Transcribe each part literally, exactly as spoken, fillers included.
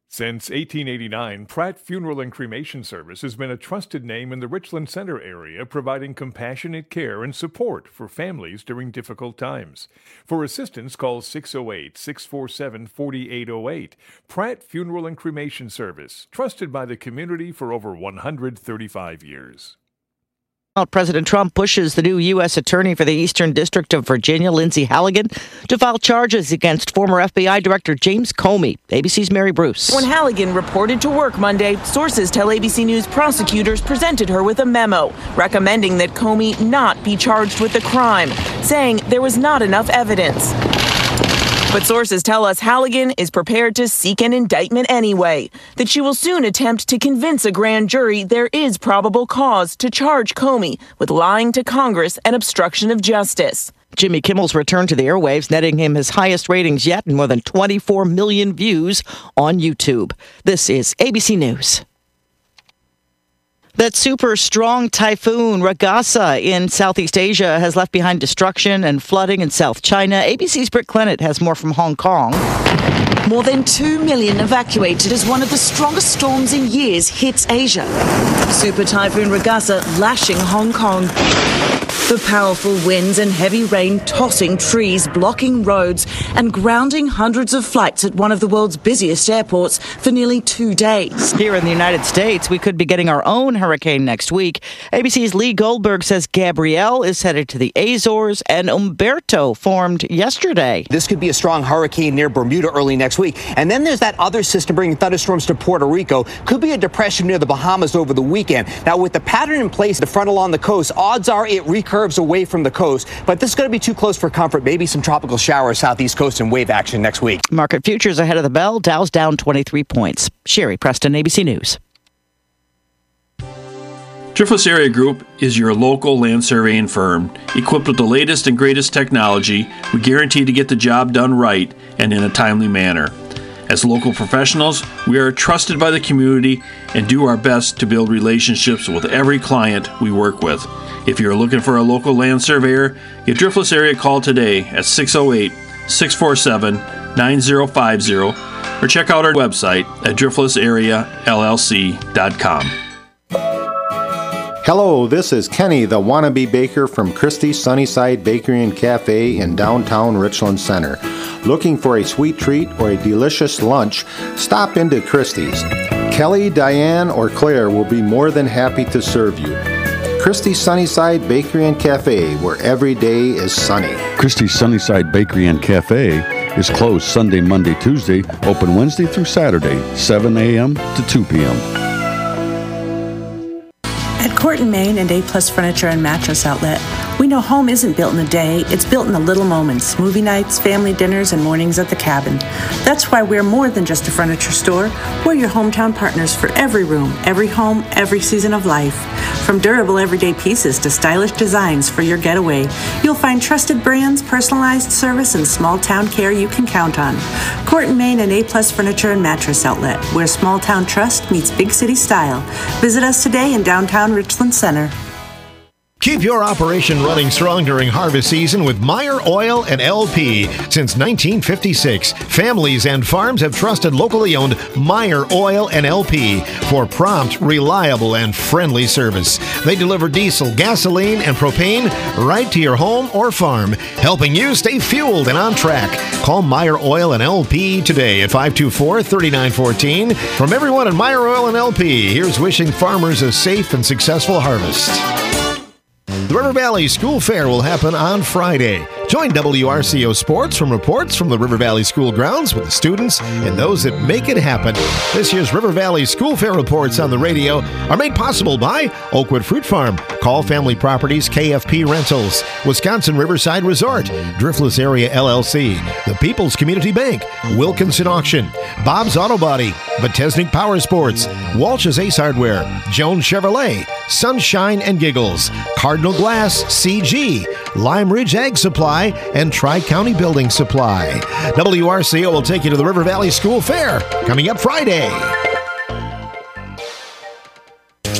Since eighteen eighty-nine, Pratt Funeral and Cremation Service has been a trusted name in the Richland Center area, providing compassionate care and support for families during difficult times. For assistance, call six oh eight, six four seven, four eight oh eight. Pratt Funeral and Cremation Service, trusted by the community for over one hundred thirty-five years. President Trump pushes the new U S Attorney for the Eastern District of Virginia, Lindsay Halligan, to file charges against former F B I Director James Comey. A B C's Mary Bruce. When Halligan reported to work Monday, sources tell A B C News prosecutors presented her with a memo recommending that Comey not be charged with the crime, saying there was not enough evidence. But sources tell us Halligan is prepared to seek an indictment anyway, that she will soon attempt to convince a grand jury there is probable cause to charge Comey with lying to Congress and obstruction of justice. Jimmy Kimmel's return to the airwaves, netting him his highest ratings yet and more than twenty-four million views on YouTube. This is A B C News. That super strong typhoon Ragasa in Southeast Asia has left behind destruction and flooding in South China. A B C's Britt Clennett has more from Hong Kong. More than two million evacuated as one of the strongest storms in years hits Asia. Super Typhoon Ragasa lashing Hong Kong. The powerful winds and heavy rain tossing trees, blocking roads and grounding hundreds of flights at one of the world's busiest airports for nearly two days. Here in the United States, we could be getting our own hurricane next week. A B C's Lee Goldberg says Gabrielle is headed to the Azores and Umberto formed yesterday. This could be a strong hurricane near Bermuda early next week. And then there's that other system bringing thunderstorms to Puerto Rico. Could be a depression near the Bahamas over the weekend. Now, with the pattern in place, the front along the coast, odds are it recurves away from the coast. But this is going to be too close for comfort. Maybe some tropical showers southeast coast and wave action next week. Market futures ahead of the bell. Dow's down twenty-three points. Sherry Preston, A B C News. Driftless Area Group is your local land surveying firm. Equipped with the latest and greatest technology, we guarantee to get the job done right and in a timely manner. As local professionals, we are trusted by the community and do our best to build relationships with every client we work with. If you're looking for a local land surveyor, give Driftless Area a call today at six oh eight, six four seven, nine oh five oh or check out our website at driftless area l l c dot com. Hello, this is Kenny, the wannabe baker from Christie's Sunnyside Bakery and Cafe in downtown Richland Center. Looking for a sweet treat or a delicious lunch? Stop into Christie's. Kelly, Diane, or Claire will be more than happy to serve you. Christie's Sunnyside Bakery and Cafe, where every day is sunny. Christie's Sunnyside Bakery and Cafe is closed Sunday, Monday, Tuesday, open Wednesday through Saturday, seven a.m. to two p.m. At Court and Main and A-Plus Furniture and Mattress Outlet, we know home isn't built in a day, it's built in the little moments, movie nights, family dinners, and mornings at the cabin. That's why we're more than just a furniture store. We're your hometown partners for every room, every home, every season of life. From durable everyday pieces to stylish designs for your getaway, you'll find trusted brands, personalized service, and small-town care you can count on. Court and Main and A-Plus Furniture and Mattress Outlet, where small-town trust meets big city style. Visit us today in downtown Richland Center. Keep your operation running strong during harvest season with Meyer Oil and L P. Since nineteen fifty-six, families and farms have trusted locally owned Meyer Oil and L P for prompt, reliable, and friendly service. They deliver diesel, gasoline, and propane right to your home or farm, helping you stay fueled and on track. Call Meyer Oil and L P today at five two four, three nine one four. From everyone at Meyer Oil and L P, here's wishing farmers a safe and successful harvest. The River Valley School Fair will happen on Friday. Join W R C O Sports from reports from the River Valley School grounds with the students and those that make it happen. This year's River Valley School Fair reports on the radio are made possible by Oakwood Fruit Farm, Call Family Properties, K F P Rentals, Wisconsin Riverside Resort, Driftless Area L L C, the People's Community Bank, Wilkinson Auction, Bob's Auto Body, Botesnik Power Sports, Walsh's Ace Hardware, Jones Chevrolet, Sunshine and Giggles, Cardinal Glass, C G, Lime Ridge Ag Supply, and Tri-County Building Supply. W R C O will take you to the River Valley School Fair coming up Friday.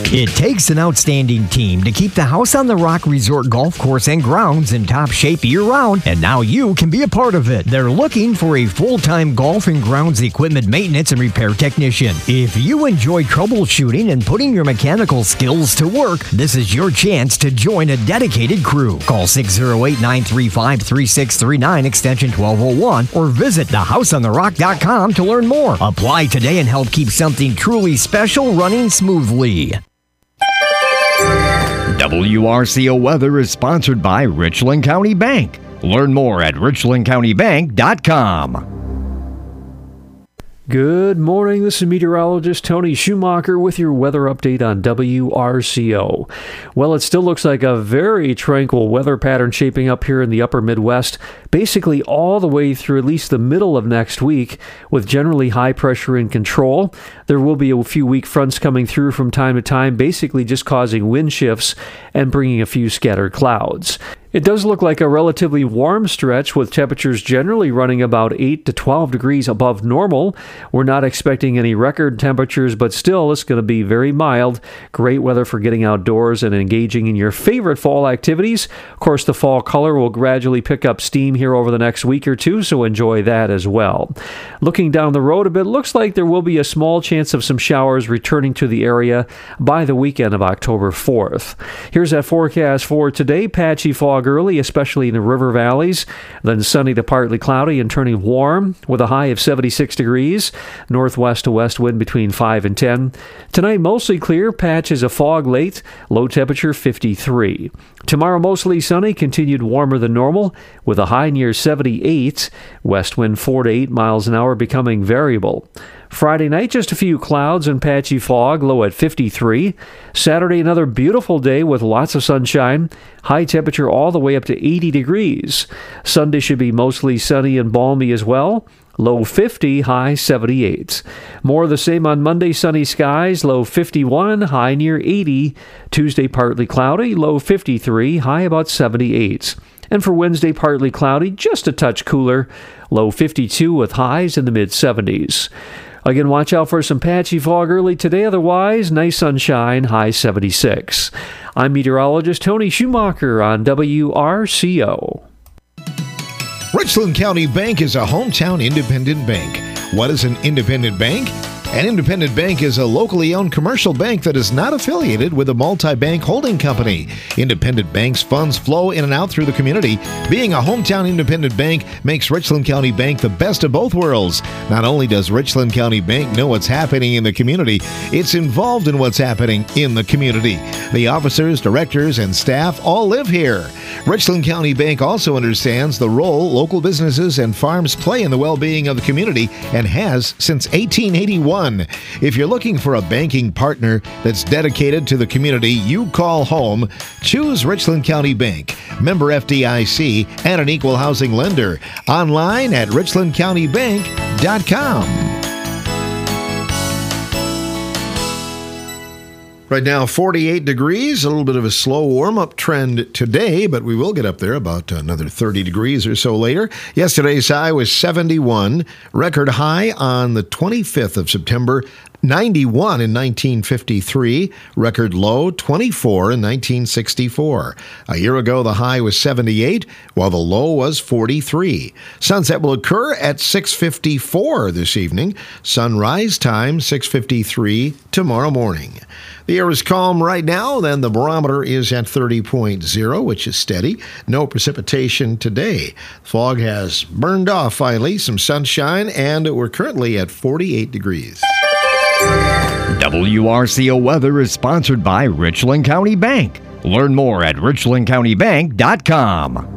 It takes an outstanding team to keep the House on the Rock Resort Golf Course and grounds in top shape year-round, and now you can be a part of it. They're looking for a full-time golf and grounds equipment maintenance and repair technician. If you enjoy troubleshooting and putting your mechanical skills to work, this is your chance to join a dedicated crew. Call six oh eight, nine three five, three six three nine, extension twelve oh one, or visit the house on the rock dot com to learn more. Apply today and help keep something truly special running smoothly. W R C O Weather is sponsored by Richland County Bank. Learn more at richland county bank dot com. Good morning. This is meteorologist Tony Schumacher with your weather update on W R C O. Well, it still looks like a very tranquil weather pattern shaping up here in the upper Midwest, basically all the way through at least the middle of next week, with generally high pressure in control. There will be a few weak fronts coming through from time to time, basically just causing wind shifts and bringing a few scattered clouds. It does look like a relatively warm stretch, with temperatures generally running about eight to twelve degrees above normal. We're not expecting any record temperatures, but still it's going to be very mild. Great weather for getting outdoors and engaging in your favorite fall activities. Of course, the fall color will gradually pick up steam here over the next week or two, so enjoy that as well. Looking down the road a bit, looks like there will be a small chance of some showers returning to the area by the weekend of October fourth. Here's that forecast for today. Patchy fog early, especially in the river valleys, then sunny to partly cloudy and turning warm with a high of seventy-six degrees, northwest to west wind between five and ten. Tonight mostly clear, patches of fog late, low temperature fifty-three. Tomorrow mostly sunny, continued warmer than normal with a high near seventy-eight, west wind four to eight miles an hour becoming variable. Friday night, just a few clouds and patchy fog, low at fifty-three. Saturday, another beautiful day with lots of sunshine. High temperature all the way up to eighty degrees. Sunday should be mostly sunny and balmy as well. Low fifty, high seventy-eight. More of the same on Monday, sunny skies, low fifty-one, high near eighty. Tuesday, partly cloudy, low fifty-three, high about seventy-eight. And for Wednesday, partly cloudy, just a touch cooler, low fifty-two with highs in the mid-seventies. Again, watch out for some patchy fog early today. Otherwise, nice sunshine, high seventy-six. I'm meteorologist Tony Schumacher on W R C O. Richland County Bank is a hometown independent bank. What is an independent bank? An independent bank is a locally owned commercial bank that is not affiliated with a multi-bank holding company. Independent banks' funds flow in and out through the community. Being a hometown independent bank makes Richland County Bank the best of both worlds. Not only does Richland County Bank know what's happening in the community, it's involved in what's happening in the community. The officers, directors, and staff all live here. Richland County Bank also understands the role local businesses and farms play in the well-being of the community and has since eighteen eighty-one. If you're looking for a banking partner that's dedicated to the community you call home, choose Richland County Bank, member F D I C, and an equal housing lender. Online at richland county bank dot com. Right now, forty-eight degrees, a little bit of a slow warm-up trend today, but we will get up there about another thirty degrees or so later. Yesterday's high was seventy-one, record high on the twenty-fifth of September, ninety-one in nineteen fifty-three, record low twenty-four in nineteen sixty-four. A year ago, the high was seventy-eight, while the low was forty-three. Sunset will occur at six fifty-four this evening. Sunrise time, six fifty-three tomorrow morning. The air is calm right now, then the barometer is at thirty point oh, which is steady. No precipitation today. Fog has burned off finally, some sunshine, and we're currently at forty-eight degrees. W R C O Weather is sponsored by Richland County Bank. Learn more at richland county bank dot com.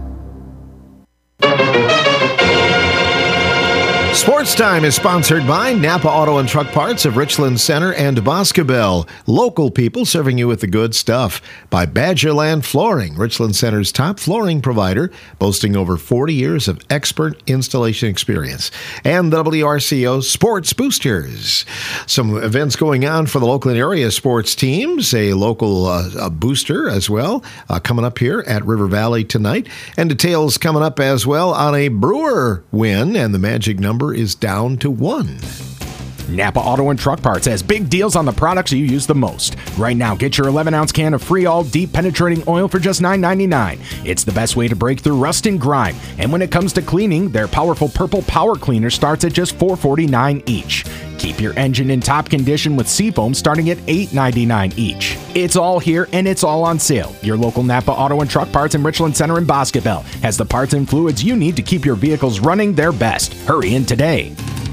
Sports Time is sponsored by Napa Auto and Truck Parts of Richland Center and Boscobel. Local people serving you with the good stuff. By Badgerland Flooring, Richland Center's top flooring provider, boasting over forty years of expert installation experience. And the W R C O Sports Boosters. Some events going on for the local and area sports teams. A local uh, a booster as well uh, coming up here at River Valley tonight. And details coming up as well on a Brewer win, and the magic number is down to one. Napa Auto and Truck Parts has big deals on the products you use the most. Right now, get your eleven ounce can of free all deep penetrating oil for just nine ninety-nine. It's the best way to break through rust and grime. And when it comes to cleaning, their powerful purple power cleaner starts at just four forty-nine each. Keep your engine in top condition with Seafoam starting at eight ninety-nine each. It's all here and it's all on sale. Your local Napa Auto and Truck Parts in Richland Center and Boscoville has the parts and fluids you need to keep your vehicles running their best. Hurry in today.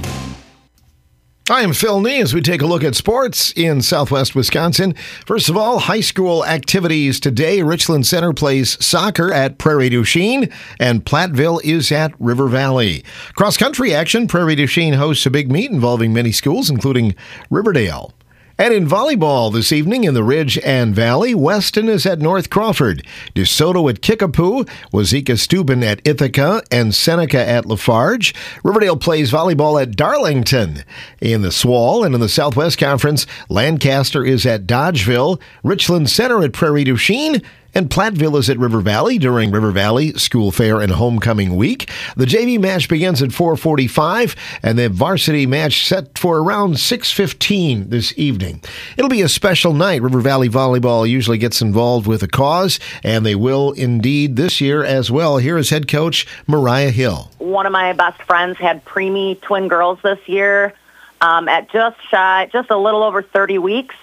I am Phil Nee as we take a look at sports in Southwest Wisconsin. First of all, high school activities today. Richland Center plays soccer at Prairie du Chien, and Platteville is at River Valley. Cross-country action, Prairie du Chien hosts a big meet involving many schools, including Riverdale. And in volleyball this evening in the Ridge and Valley, Weston is at North Crawford, DeSoto at Kickapoo, Wazeeka Steuben at Ithaca, and Seneca at Lafarge. Riverdale plays volleyball at Darlington. In the S W A L and in the Southwest Conference, Lancaster is at Dodgeville, Richland Center at Prairie du Chien, and Platteville is at River Valley during River Valley School Fair and Homecoming Week. The J V match begins at four forty-five, and the varsity match set for around six fifteen this evening. It'll be a special night. River Valley Volleyball usually gets involved with a cause, and they will indeed this year as well. Here is head coach Mariah Hill. One of my best friends had preemie twin girls this year um, at just shy, just a little over thirty weeks.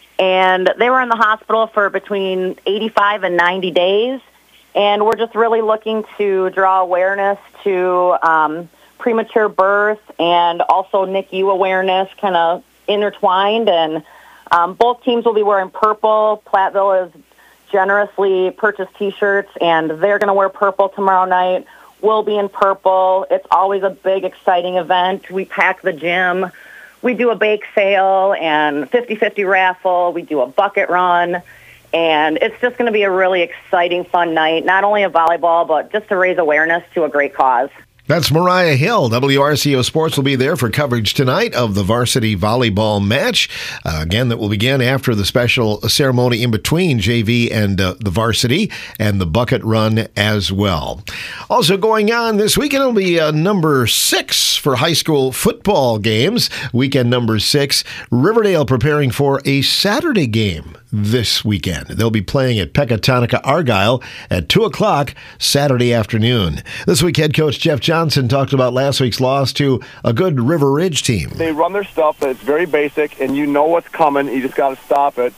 And they were in the hospital for between eighty-five and ninety days. And we're just really looking to draw awareness to um, premature birth and also N I C U awareness kind of intertwined. And um, both teams will be wearing purple. Platteville has generously purchased T-shirts, and they're going to wear purple tomorrow night. We'll be in purple. It's always a big, exciting event. We pack the gym. We do a bake sale and fifty-fifty raffle. We do a bucket run. And it's just going to be a really exciting, fun night, not only of volleyball, but just to raise awareness to a great cause. That's Mariah Hill. W R C O Sports will be there for coverage tonight of the varsity volleyball match. Uh, again, that will begin after the special ceremony in between J V and uh, the varsity and the bucket run as well. Also going on this weekend, it'll be uh, number six for high school football games. Weekend number six. Riverdale preparing for a Saturday game this weekend. They'll be playing at Pecatonica Argyle at two o'clock Saturday afternoon. This week, head coach Jeff Johnson talked about last week's loss to a good River Ridge team. They run their stuff, it's very basic, and you know what's coming. You just got to stop it.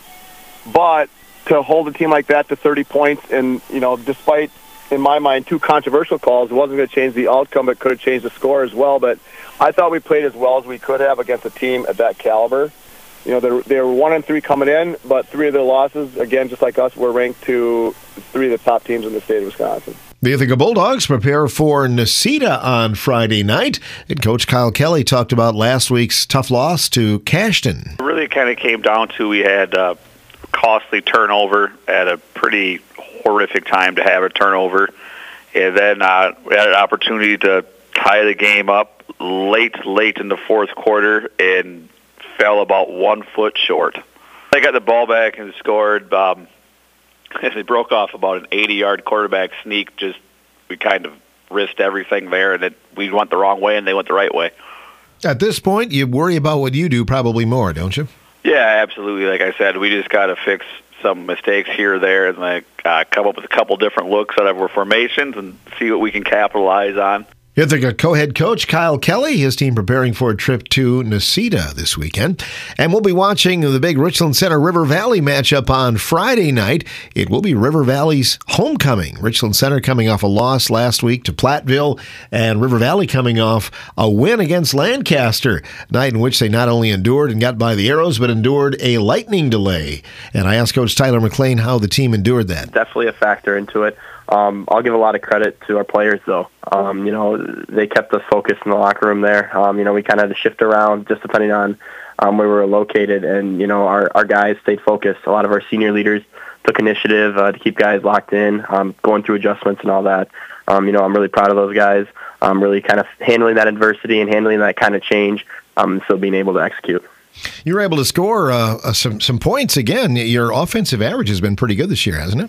But to hold a team like that to thirty points, and, you know, despite, in my mind, two controversial calls, it wasn't going to change the outcome, but could have changed the score as well. But I thought we played as well as we could have against a team at that caliber. You know, they they were one and three coming in, but three of their losses, again, just like us, were ranked to three of the top teams in the state of Wisconsin. The Ithaca Bulldogs prepare for Necedah on Friday night. And Coach Kyle Kelly talked about last week's tough loss to Cashton. It really kind of came down to we had a costly turnover at a pretty horrific time to have a turnover. And then uh, we had an opportunity to tie the game up late, late in the fourth quarter and fell about one foot short. They got the ball back and scored. Um, they broke off about an eighty-yard quarterback sneak. Just we kind of risked everything there, and it, we went the wrong way, and they went the right way. At this point, you worry about what you do probably more, don't you? Yeah, absolutely. Like I said, we just got to fix some mistakes here or there, and like uh, come up with a couple different looks out of our formations and see what we can capitalize on. Ithaca co-head coach Kyle Kelly, his team preparing for a trip to Necedah this weekend. And we'll be watching the big Richland Center River Valley matchup on Friday night. It will be River Valley's homecoming. Richland Center coming off a loss last week to Platteville, and River Valley coming off a win against Lancaster, a night in which they not only endured and got by the arrows, but endured a lightning delay. And I asked Coach Tyler McLean how the team endured that. Definitely a factor into it. Um, I'll give a lot of credit to our players, though. Um, you know, they kept us focused in the locker room there. Um, you know, we kind of had to shift around just depending on um, where we were located, and, you know, our, our guys stayed focused. A lot of our senior leaders took initiative uh, to keep guys locked in, um, going through adjustments and all that. Um, you know, I'm really proud of those guys, um, really kind of handling that adversity and handling that kind of change, um, and still being able to execute. You were able to score uh, uh, some, some points. Again, your offensive average has been pretty good this year, hasn't it?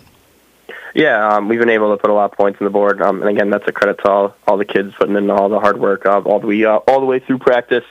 Yeah, um, we've been able to put a lot of points on the board, um, and again, that's a credit to all, all the kids putting in all the hard work, uh, all the way uh, all the way through practice,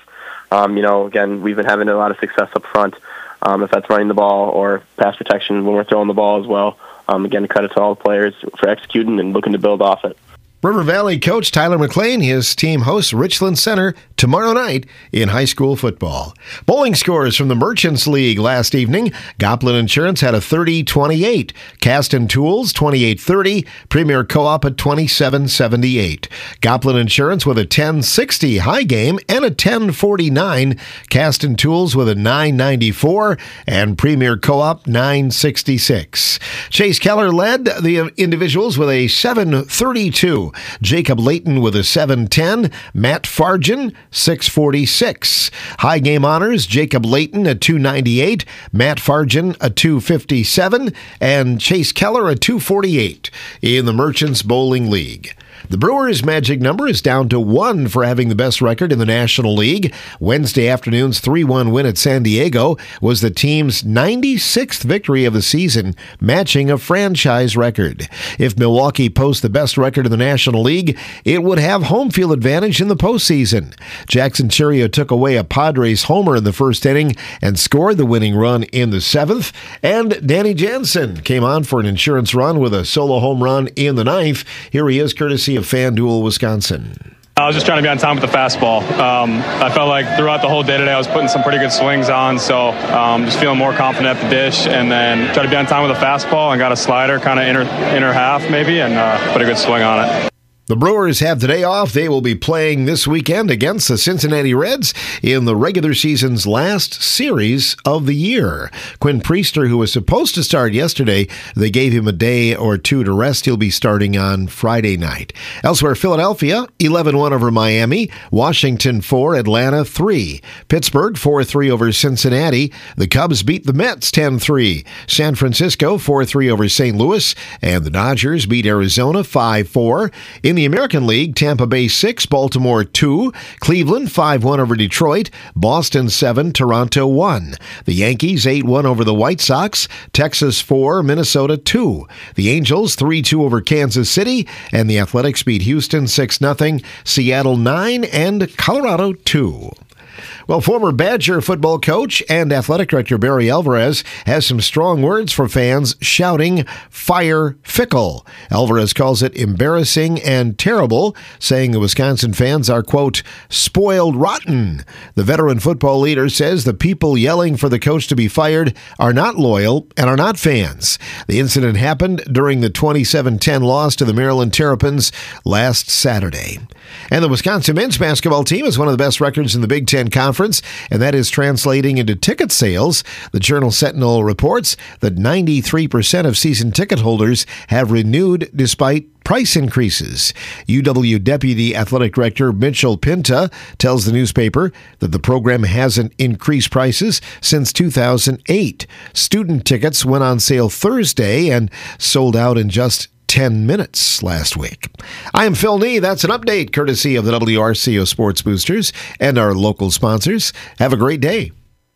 Um, you know, again, we've been having a lot of success up front, um, if that's running the ball or pass protection when we're throwing the ball as well. Um, again, credit to all the players for executing and looking to build off it. River Valley coach Tyler McLean, his team hosts Richland Center tomorrow night in high school football. Bowling scores from the Merchants League last evening. Goplin Insurance had a thirty twenty-eight. Caston Tools twenty-eight thirty. Premier Co-op at twenty-seven seventy-eight. Goplin Insurance with a ten sixty high game and a ten forty-nine. Caston Tools with a nine ninety-four and Premier Co-op nine sixty-six. Chase Keller led the individuals with a seven thirty-two. Jacob Layton with a seven ten. Matt Fargen, six forty-six. High game honors, Jacob Layton a two ninety-eight. Matt Fargen a two fifty-seven. And Chase Keller a two forty-eight in the Merchants Bowling League. The Brewers' magic number is down to one for having the best record in the National League. Wednesday afternoon's three one win at San Diego was the team's ninety-sixth victory of the season, matching a franchise record. If Milwaukee posts the best record in the National League, it would have home field advantage in the postseason. Jackson Cherio took away a Padres homer in the first inning and scored the winning run in the seventh. And Danny Jansen came on for an insurance run with a solo home run in the ninth. Here he is, courtesy of FanDuel, Wisconsin. I was just trying to be on time with the fastball. Um, I felt like throughout the whole day today I was putting some pretty good swings on, so um, just feeling more confident at the dish, and then tried to be on time with the fastball and got a slider kind of inner, inner half maybe, and uh, put a good swing on it. The Brewers have today off. They will be playing this weekend against the Cincinnati Reds in the regular season's last series of the year. Quinn Priester, who was supposed to start yesterday, they gave him a day or two to rest. He'll be starting on Friday night. Elsewhere, Philadelphia, eleven one over Miami. Washington, four. Atlanta, three. Pittsburgh, four three over Cincinnati. The Cubs beat the Mets, ten three. San Francisco, four three over Saint Louis. And the Dodgers beat Arizona, five four. In In the American League, Tampa Bay six, Baltimore two, Cleveland five one over Detroit, Boston seven, Toronto one. The Yankees eight one over the White Sox, Texas four, Minnesota two. The Angels three two over Kansas City, and the Athletics beat Houston six nothing, Seattle nine, and Colorado two. Well, former Badger football coach and athletic director Barry Alvarez has some strong words for fans shouting, "Fire Fickle." Alvarez calls it embarrassing and terrible, saying the Wisconsin fans are, quote, spoiled rotten. The veteran football leader says the people yelling for the coach to be fired are not loyal and are not fans. The incident happened during the twenty-seven ten loss to the Maryland Terrapins last Saturday. And the Wisconsin men's basketball team has one of the best records in the Big Ten Conference, and that is translating into ticket sales. The Journal Sentinel reports that ninety-three percent of season ticket holders have renewed despite price increases. U W Deputy Athletic Director Mitchell Pinta tells the newspaper that the program hasn't increased prices since two thousand eight. Student tickets went on sale Thursday and sold out in just ten minutes last week. I am Phil Nee. That's an update courtesy of the W R C O Sports Boosters and our local sponsors. Have a great day.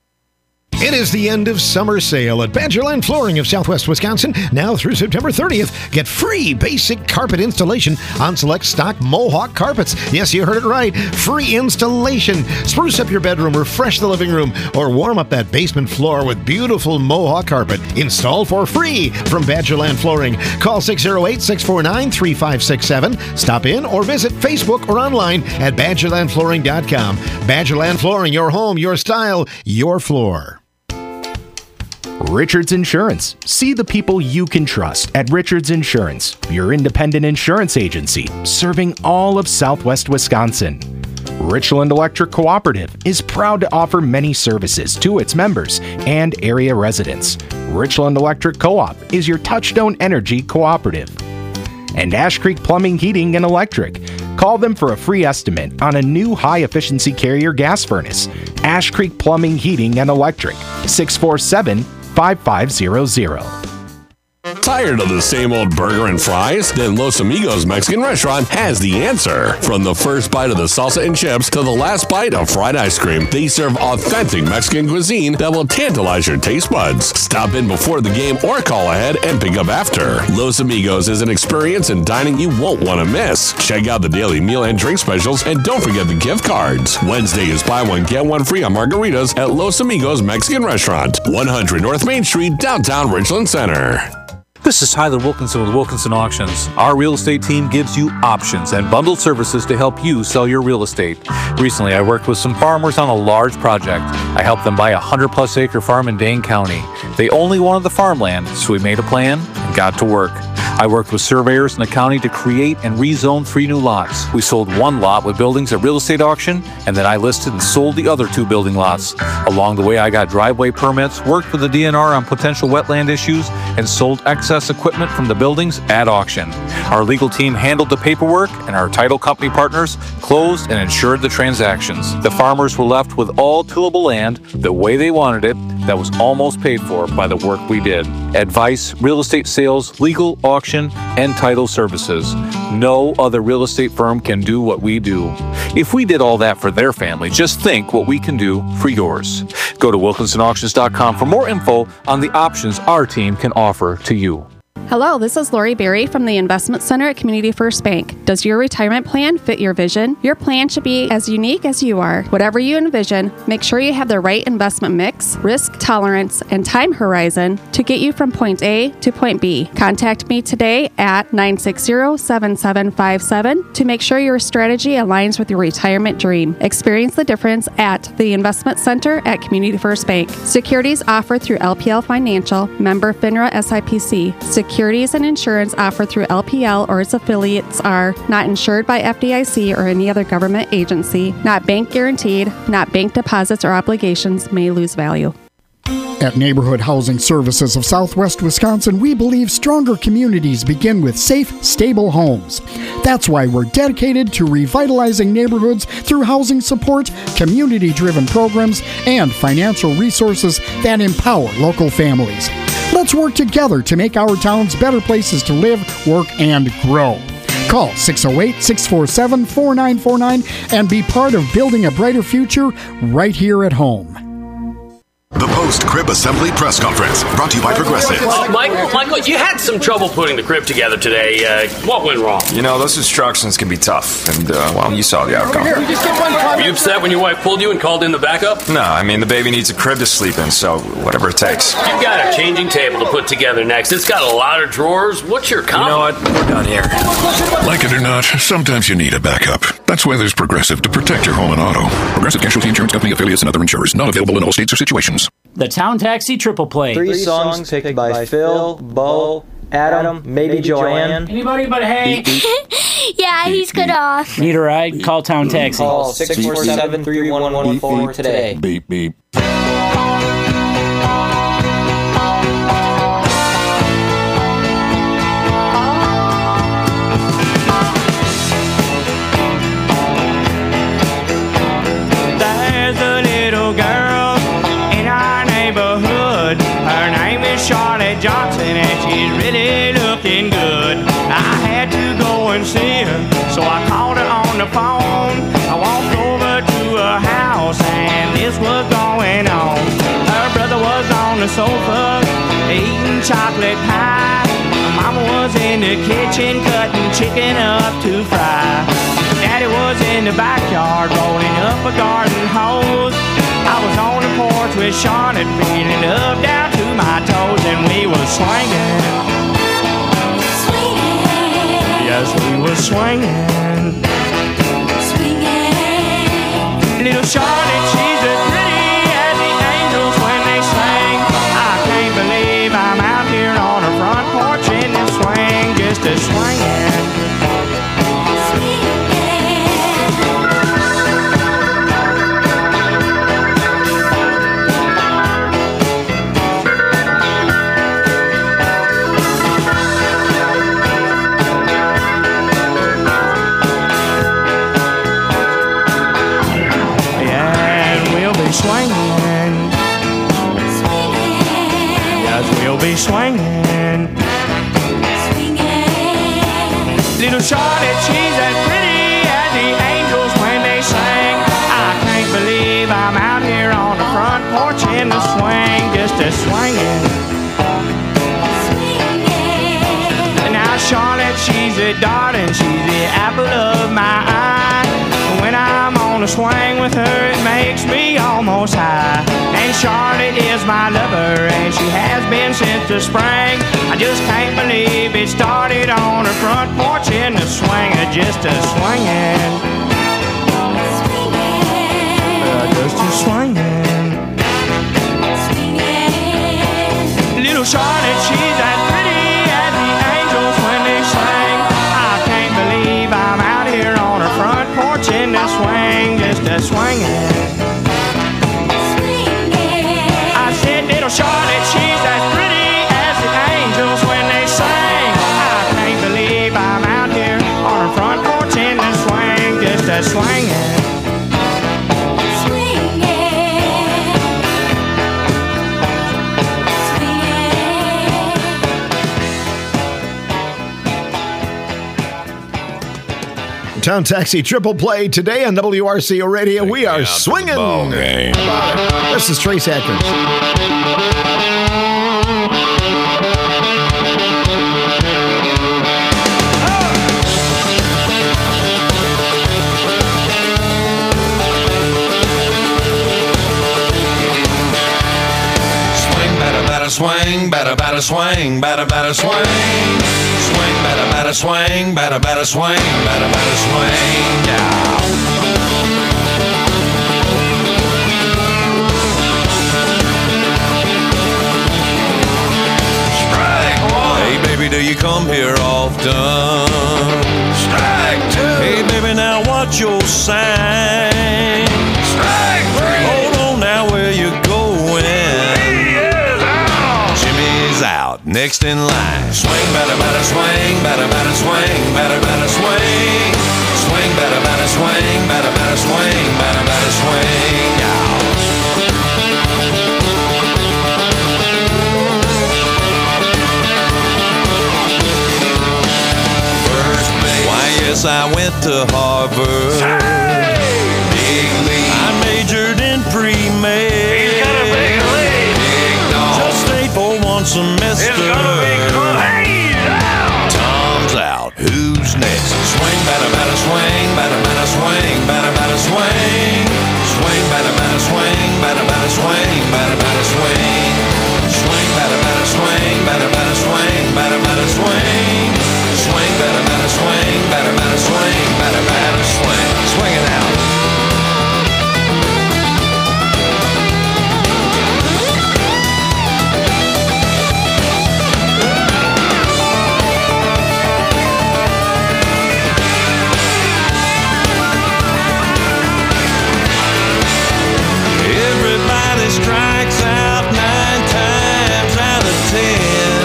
It is the end of summer sale at Badgerland Flooring of Southwest Wisconsin. Now through September thirtieth, get free basic carpet installation on select stock Mohawk carpets. Yes, you heard it right. Free installation. Spruce up your bedroom, refresh the living room, or warm up that basement floor with beautiful Mohawk carpet. Installed for free from Badgerland Flooring. Call six oh eight, six four nine, three five six seven. Stop in or visit Facebook or online at badgerland flooring dot com. Badgerland Flooring, your home, your style, your floor. Richards Insurance. See the people you can trust at Richards Insurance, your independent insurance agency serving all of Southwest Wisconsin. Richland Electric Cooperative is proud to offer many services to its members and area residents. Richland Electric Co-op is your Touchstone Energy cooperative. And Ash Creek Plumbing, Heating, and Electric. Call them for a free estimate on a new high-efficiency carrier gas furnace. Ash Creek Plumbing, Heating, and Electric, six four seven, five five zero zero. Tired of the same old burger and fries? Then Los Amigos Mexican Restaurant has the answer. From the first bite of the salsa and chips to the last bite of fried ice cream, they serve authentic Mexican cuisine that will tantalize your taste buds. Stop in before the game or call ahead and pick up after. Los Amigos is an experience in dining you won't want to miss. Check out the daily meal and drink specials, and don't forget the gift cards. Wednesday is buy one, get one free on margaritas at Los Amigos Mexican Restaurant, one hundred North Main Street, downtown Richland Center. This is Tyler Wilkinson with Wilkinson Auctions. Our real estate team gives you options and bundled services to help you sell your real estate. Recently, I worked with some farmers on a large project. I helped them buy a one hundred plus acre farm in Dane County. They only wanted the farmland, so we made a plan and got to work. I worked with surveyors in the county to create and rezone three new lots. We sold one lot with buildings at real estate auction, and then I listed and sold the other two building lots. Along the way, I got driveway permits, worked with the D N R on potential wetland issues, and sold excess equipment from the buildings at auction. Our legal team handled the paperwork, and our title company partners closed and insured the transactions. The farmers were left with all tillable land the way they wanted it, that was almost paid for by the work we did. Advice, real estate sales, legal, auction, and title services. No other real estate firm can do what we do. If we did all that for their family, just think what we can do for yours. Go to wilkinson auctions dot com for more info on the options our team can offer to you. Hello, this is Lori Berry from the Investment Center at Community First Bank. Does your retirement plan fit your vision? Your plan should be as unique as you are. Whatever you envision, make sure you have the right investment mix, risk tolerance, and time horizon to get you from point A to point B. Contact me today at nine six zero, seven seven five seven to make sure your strategy aligns with your retirement dream. Experience the difference at the Investment Center at Community First Bank. Securities offered through L P L Financial, member FINRA S I P C. Securities and insurance offered through L P L or its affiliates are not insured by F D I C or any other government agency, not bank guaranteed, not bank deposits or obligations may lose value. At Neighborhood Housing Services of Southwest Wisconsin, we believe stronger communities begin with safe, stable homes. That's why we're dedicated to revitalizing neighborhoods through housing support, community-driven programs, and financial resources that empower local families. Let's work together to make our towns better places to live, work, and grow. Call six oh eight, six four seven, four nine four nine and be part of building a brighter future right here at home. The post-crib assembly press conference, brought to you by Progressive. Oh, Michael, Michael, you had some trouble putting the crib together today. Uh, what went wrong? You know, those instructions can be tough, and, uh, well, you saw the outcome. Were you upset when your wife pulled you and called in the backup? No, I mean, the baby needs a crib to sleep in, so whatever it takes. You've got a changing table to put together next. It's got a lot of drawers. What's your comment? You know what? We're done here. Like it or not, sometimes you need a backup. That's why there's Progressive to protect your home and auto. Progressive Casualty Insurance Company affiliates and other insurers. Not available in all states or situations. The Town Taxi Triple Play. Three songs picked by Phil, Bo, Adam, maybe Joanne. Anybody but Hey? Yeah, he's good off. Need a ride? Call Town Taxi. Call six four seven, three one one four today. Beep, beep. There's a little girl in our neighborhood. Her name is Charlotte Johnson, and she's really looking good. I had to go and see her, so I called her on the phone. I walked over to her house, and this was going on. Her brother was on the sofa eating chocolate pie. Mama was in the kitchen cutting chicken up to fry. Daddy was in the backyard rolling up a garden hose. I was on the porch with Charlotte, feeling up down to my toes, and we were swinging. Swinging. Yes, we were swinging. Swinging. Little Charlotte, she's as pretty as the angels when they sing. I can't believe I'm out here on her front porch in this swing, just a swinging. Swinging. Yes, we'll be swinging. Little Charlotte, she's as pretty as the angels when they sing. I can't believe I'm out here on the front porch in the swing, just a swinging. Now Charlotte, she's a darling, she's the apple of my eye. When I'm on a swing with her, it makes me almost high. And Charlotte is my lover, and she has been since the spring. I just can't believe it started on her front porch in the swing, just a swinging. Uh, just a swinging. Little Charlotte, she's as pretty as the angels when they sing. I can't believe I'm out here on her front porch in the swing, just a swinging. I said, little Charlotte, she's as pretty as the angels when they sing. I can't believe I'm out here on her front porch in the swing, just a swinging. Town Taxi Triple Play today on W R C O Radio. We are swinging. This is Trace Atkins. Swing, batter, batter, swing, batter, batter, swing. Swing, batter, batter, swing, batter, batter, swing, batter, batter, swing, yeah. Strike one. Hey, baby, do you come here often? Strike two. Hey, baby, now what's your sign? Strike three. Hold on now, where you going? Out next in line. Swing, batter, batter, swing, batter, batter, swing, batter, batter, swing. Swing, batter, batter, swing, batter, batter, swing, batter, batter, swing. First base. Why, yes, I went to Harvard. Big league. I majored in pre-med. He's got a big league. Big dog. Just stayed for one semester. It's gonna be cool. Hey, out. Tom's out. Who's next? Swing, batter, batter, swing, batter, batter, swing, batter, batter, swing. Swing, batter, batter, swing, batter, batter, swing, batter, batter, swing. Swing, batter, batter, swing, batter, batter, swing, batter, batter, swing. Swing, batter, batter, swing, batter, batter, swing, batter, batter, swing. Swing it out. Strikes out nine times out of ten.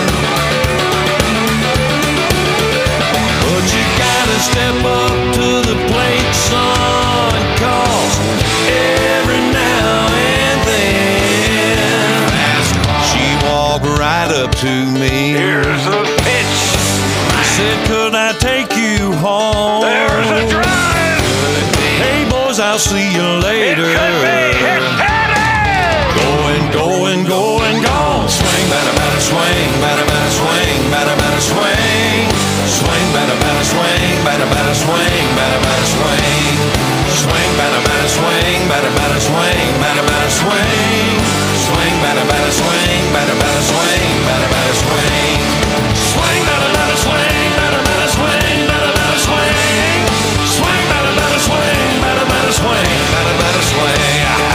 But you gotta step up to the plate, son, 'cause every now and then she walked right up to me. Here's a pitch. Said, could I take you home? There's a drive. Hey boys, I'll see you later. It could be. Going, going, going, gone. Swing, batter, batter, swing, batter, batter, swing, batter, batter, swing. Swing, batter, batter, swing, batter, batter, swing, batter, batter, swing. Swing, batter, batter, swing, batter, batter, swing, batter, batter, swing. Swing, batter, batter, swing, batter, batter, swing, batter, batter, swing. Swing, batter, batter, swing, batter, batter, swing, batter, batter, swing. Swing, batter, batter, swing, batter, batter, swing, batter, batter, swing.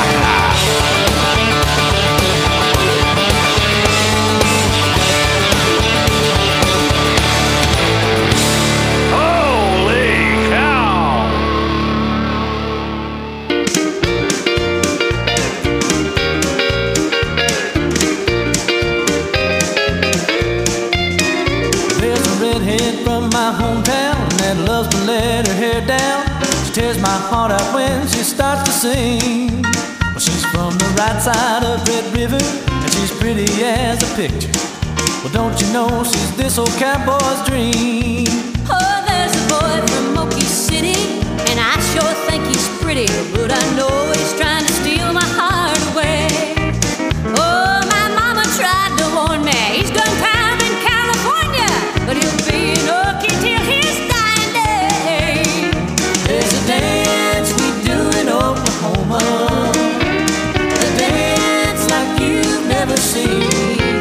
Tears my heart out when she starts to sing. Well, she's from the right side of Red River, and she's pretty as a picture. Well, don't you know she's this old cowboy's dream? Oh, there's a boy from Okie City, and I sure think he's pretty, but I know he's trying to steal my heart away. Oh, my mama tried to warn me, he's done time in California, but he'll be in Okie till his dying day. There's a dance we do in Oklahoma, a dance like you've never seen.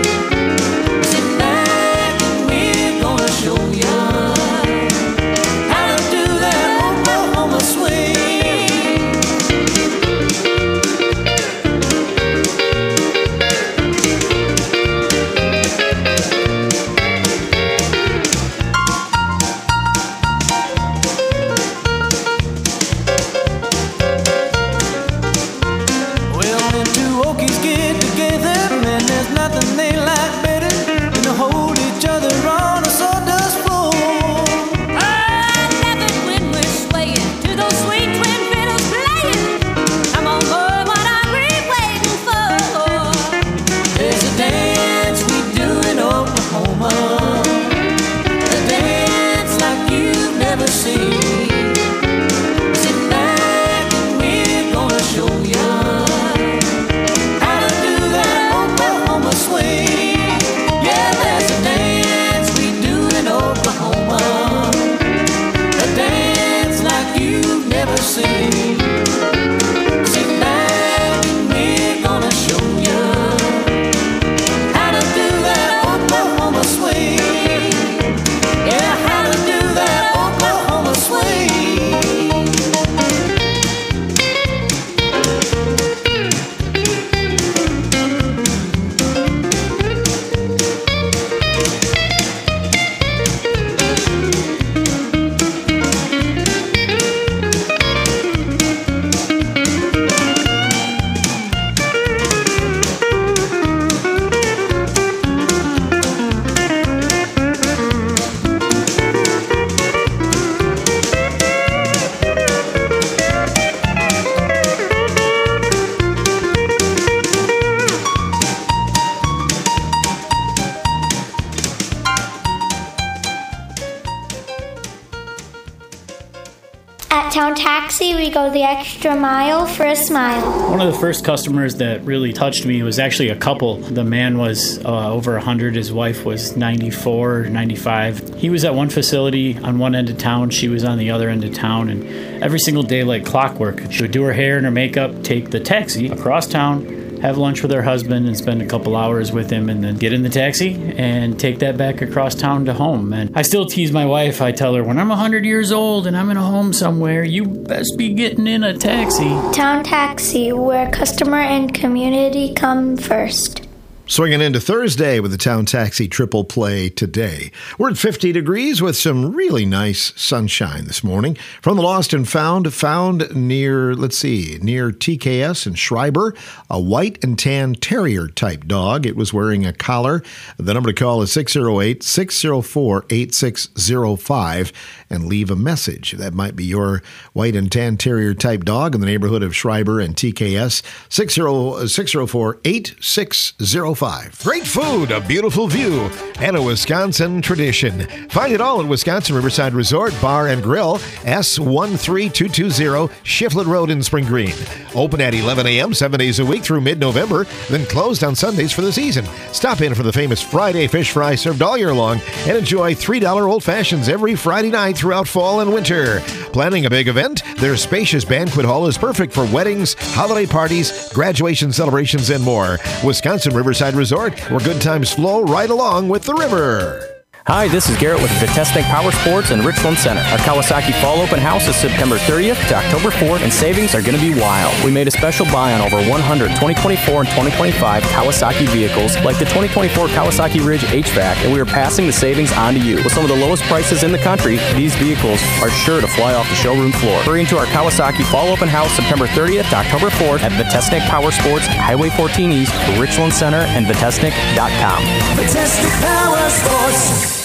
At Town Taxi, we go the extra mile for a smile. One of the first customers that really touched me was actually a couple. The man was uh, over one hundred. His wife was ninety-four, ninety-five. He was at one facility on one end of town. She was on the other end of town. And every single day, like clockwork, she would do her hair and her makeup, take the taxi across town, have lunch with her husband and spend a couple hours with him, and then get in the taxi and take that back across town to home. And I still tease my wife. I tell her, when I'm one hundred years old and I'm in a home somewhere, you best be getting in a taxi. Town Taxi, where customer and community come first. Swinging into Thursday with the Town Taxi Triple Play today. We're at fifty degrees with some really nice sunshine this morning. From the Lost and Found, found near, let's see, near T K S in Schreiber, a white and tan terrier type dog. It was wearing a collar. The number to call is six oh eight, six oh four, eight six oh five and leave a message. That might be your white and tan terrier type dog in the neighborhood of Schreiber and T K S, six oh four, eight six oh five. Great food, a beautiful view, and a Wisconsin tradition. Find it all at Wisconsin Riverside Resort Bar and Grill, S one three two two zero Shiflett Road in Spring Green. Open at eleven a.m. seven days a week through mid-November, then closed on Sundays for the season. Stop in for the famous Friday fish fry served all year long and enjoy three dollar old fashions every Friday night throughout fall and winter. Planning a big event? Their spacious banquet hall is perfect for weddings, holiday parties, graduation celebrations, and more. Wisconsin Riverside Resort, where good times flow right along with the river. Hi, this is Garrett with Vitesnik Power Sports in Richland Center. Our Kawasaki Fall Open House is September thirtieth to October fourth, and savings are going to be wild. We made a special buy on over one hundred twenty twenty-four and twenty twenty-five Kawasaki vehicles, like the twenty twenty-four Kawasaki Ridge H V A C, and we are passing the savings on to you. With some of the lowest prices in the country, these vehicles are sure to fly off the showroom floor. Hurry into our Kawasaki Fall Open House September thirtieth to October fourth at Vitesnik Power Sports, Highway fourteen East, Richland Center, and Vitesnik dot com. Vitesnik Power Sports.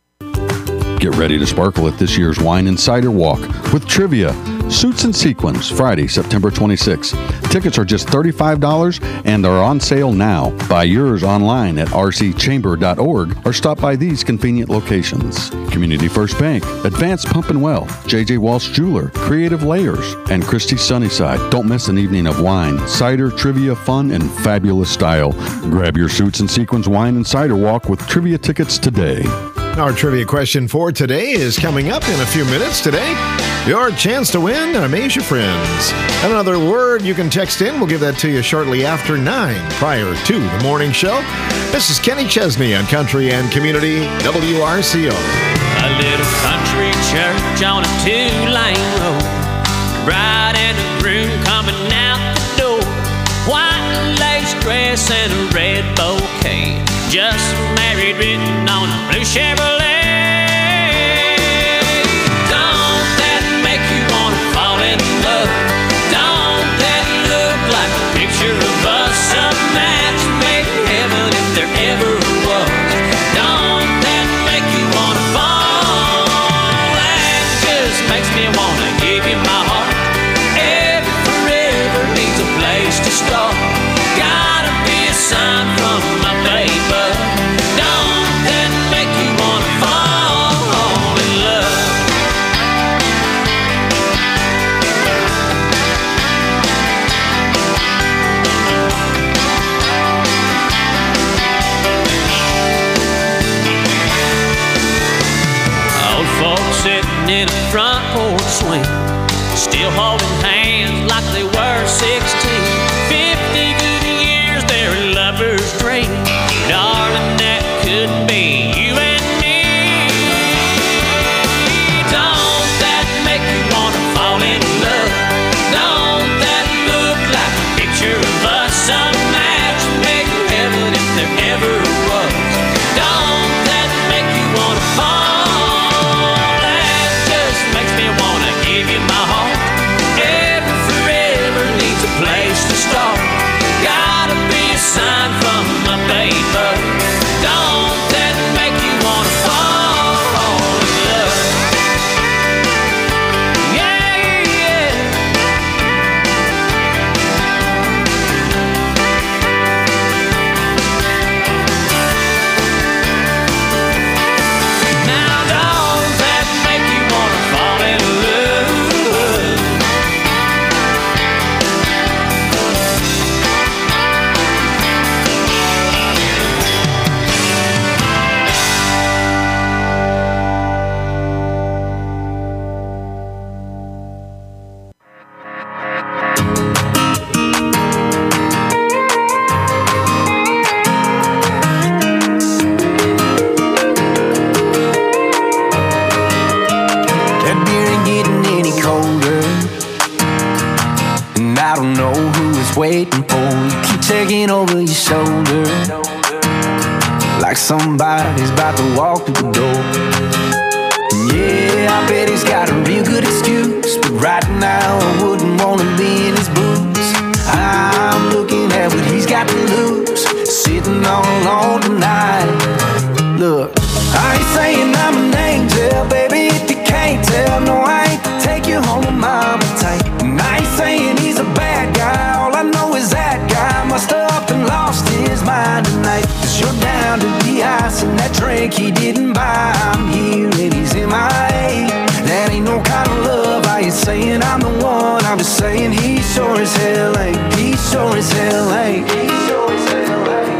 Get ready to sparkle at this year's Wine and Cider Walk with trivia, Suits and Sequins, Friday, September twenty-sixth. Tickets are just thirty-five dollars and are on sale now. Buy yours online at r c chamber dot org or stop by these convenient locations. Community First Bank, Advanced Pump and Well, J J Walsh Jeweler, Creative Layers, and Christie's Sunnyside. Don't miss an evening of wine, cider, trivia, fun, and fabulous style. Grab your Suits and Sequins wine and cider walk with trivia tickets today. Our trivia question for today is coming up in a few minutes today. Your chance to win Amaze Your Friends. Another word you can text in. We'll give that to you shortly after nine, prior to the morning show. This is Kenny Chesney on Country and Community W R C O. A little country church on a two-lane road. Bride and a groom coming out the door. White lace dress and a red bouquet. Just married written on a blue Chevrolet. Don't that make you want to fall in love? Don't that look like a picture of us? A match made in heaven if there ever was. Don't that make you want to fall? That just makes me want to give you my heart. Every forever needs a place to start. Gotta be a sign from my paper. Don't that make you wanna fall in love? Old folks sitting in a front porch swing, still holding hands like they were sixteen. Fifty good years, their lovers dream. Darling, that could be you and me. Don't that make you wanna fall in love? Don't that look like a picture of us? A match made in heaven if there ever was. Don't that make you wanna fall? That just makes me wanna give you my heart. Every forever needs a place to start. Gotta be a sign from my paper. Don't that make you wanna fall in love? Yeah, yeah. Now don't that make you wanna fall in love? That beer ain't getting any colder, and I don't know who it's waiting for. You keep checking over your shoulder, like somebody's about to walk through the door. And yeah, I bet he's got a real good excuse, but right now I wouldn't want to be in his boots. I'm looking at what he's got to lose, sitting all alone tonight. Look, I ain't saying I'm an angel, baby, if you can't tell. No, I ain't to take you home with mama tight. And I ain't saying he's a bad guy, all I know is that guy must have up and lost his mind tonight. Cause you're down to the ice and that drink he didn't buy. I'm here and he's in my A. That ain't no kind of love. I ain't saying I'm the one, I'm just saying he sure as hell ain't. He sure as hell ain't. He sure as hell ain't.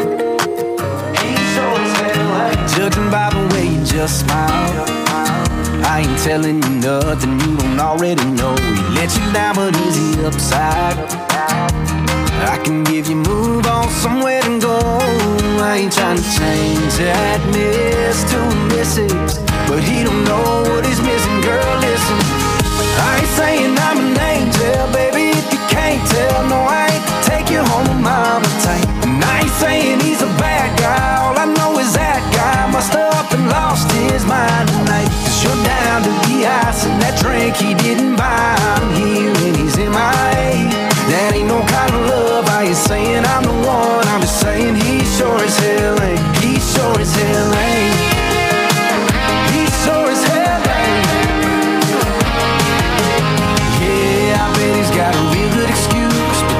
Judging by the way you just smile, I ain't telling you nothing you don't already know. He let you down, but is he upside? I can give you move on somewhere to go. I ain't trying to change that miss to a missus, but he don't know what he's missing. Girl, listen, I ain't saying I'm an angel, baby, if you can't tell. No, I ain't to take you home with mama tight. And I ain't saying he's a bad guy, all I know is that guy must have up and lost his mind tonight. Cause you're down to the ice and that drink he didn't buy. I'm here and he's in my A. That ain't no kind of love. I ain't saying I'm the one, I'm just saying he sure as hell ain't. He sure as hell ain't. He sure as hell ain't. Yeah, I bet he's got a real good excuse,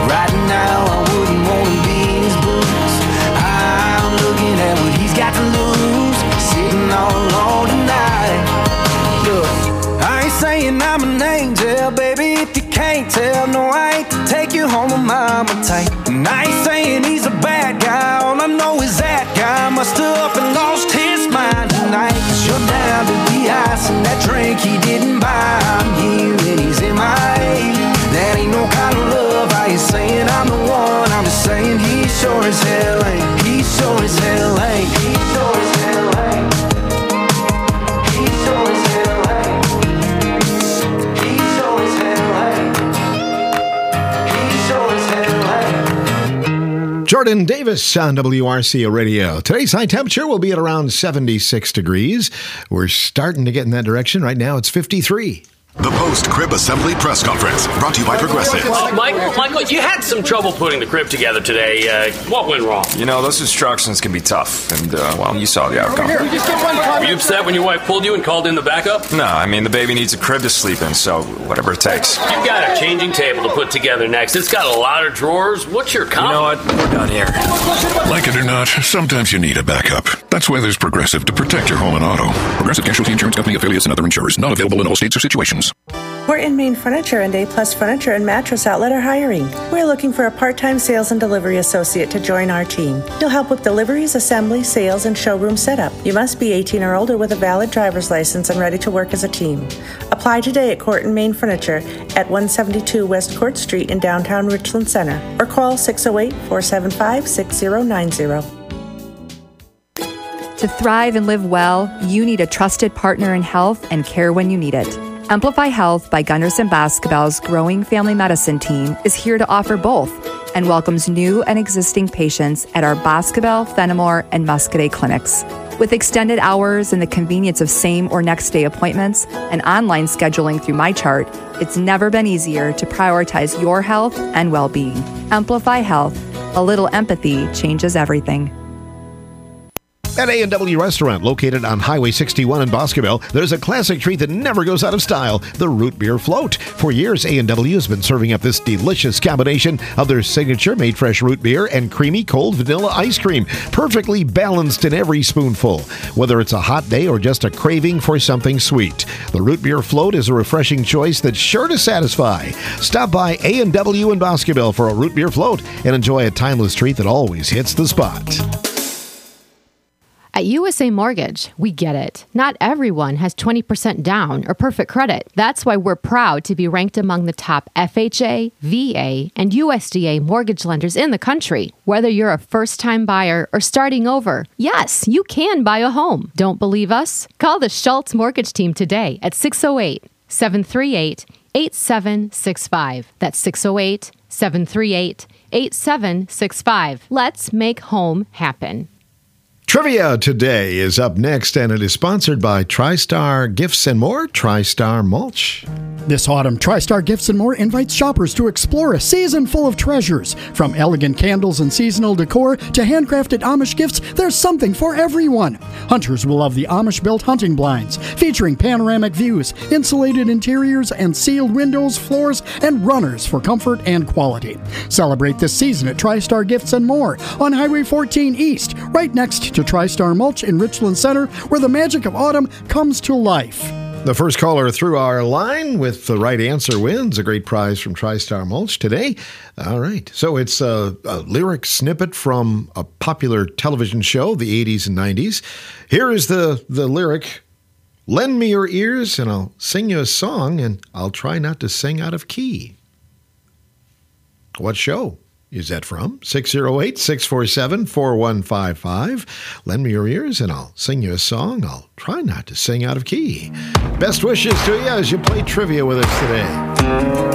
And I ain't saying he's a bad guy, all I know is that guy must have up and lost his mind tonight. Cause you're down to the ice and that drink he didn't buy. I'm here and he's in my A. That ain't no kind of love, I ain't saying I'm the one, I'm just saying he sure as hell ain't. He sure as hell ain't. He sure as hell ain't. He sure as hell ain't. He sure as hell ain't. He sure as hell ain't. Jordan Davis on W R C A Radio. Today's high temperature will be at around seventy-six degrees. We're starting to get in that direction. Right now it's fifty-three. The post-crib assembly press conference, brought to you by Progressive. Oh, Michael, Michael, you had some trouble putting the crib together today. Uh, what went wrong? You know, those instructions can be tough, and, uh, well, you saw the outcome. Were you upset when your wife pulled you and called in the backup? No, I mean, the baby needs a crib to sleep in, so whatever it takes. You've got a changing table to put together next. It's got a lot of drawers. What's your comment? You know what? We're done here. Like it or not, sometimes you need a backup. That's why there's Progressive to protect your home and auto. Progressive Casualty Insurance Company, affiliates, and other insurers. Not available in all states or situations. Horton Main Furniture and A-Plus Furniture and Mattress Outlet are hiring. We're looking for a part-time sales and delivery associate to join our team. You'll help with deliveries, assembly, sales, and showroom setup. You must be eighteen or older with a valid driver's license and ready to work as a team. Apply today at Horton Main Furniture at one seventy-two West Court Street in downtown Richland Center or call six oh eight, four seven five, six oh nine oh. To thrive and live well, you need a trusted partner in health and care when you need it. Amplify Health by Gunderson Basketball's growing family medicine team is here to offer both and welcomes new and existing patients at our Basketball, Fenimore, and Muscadet clinics. With extended hours and the convenience of same or next day appointments and online scheduling through MyChart, it's never been easier to prioritize your health and well-being. Amplify Health. A little empathy changes everything. At A and W Restaurant, located on Highway sixty-one in Boscobel, there's a classic treat that never goes out of style, the Root Beer Float. For years, A and W has been serving up this delicious combination of their signature made fresh root beer and creamy cold vanilla ice cream, perfectly balanced in every spoonful. Whether it's a hot day or just a craving for something sweet, the Root Beer Float is a refreshing choice that's sure to satisfy. Stop by A and W in Boscobel for a Root Beer Float and enjoy a timeless treat that always hits the spot. At U S A Mortgage, we get it. Not everyone has twenty percent down or perfect credit. That's why we're proud to be ranked among the top F H A, V A, and U S D A mortgage lenders in the country. Whether you're a first-time buyer or starting over, yes, you can buy a home. Don't believe us? Call the Schultz Mortgage Team today at six oh eight, seven three eight, eight seven six five. That's six oh eight, seven three eight, eight seven six five. Let's make home happen. Trivia today is up next, and it is sponsored by TriStar Gifts and More, TriStar Mulch. This autumn, TriStar Gifts and More invites shoppers to explore a season full of treasures. From elegant candles and seasonal decor to handcrafted Amish gifts, there's something for everyone. Hunters will love the Amish-built hunting blinds, featuring panoramic views, insulated interiors, and sealed windows, floors, and runners for comfort and quality. Celebrate this season at TriStar Gifts and More on Highway fourteen East, right next to TriStar Mulch in Richland Center, where the magic of autumn comes to life. The first caller through our line with the right answer wins a great prize from TriStar Mulch today. All right. So it's a, a lyric snippet from a popular television show, the eighties and nineties. Here is the, the lyric. Lend me your ears and I'll sing you a song, and I'll try not to sing out of key. What show is that from? six oh eight, six four seven, four one five five. Lend me your ears and I'll sing you a song. I'll try not to sing out of key. Best wishes to you as you play trivia with us today.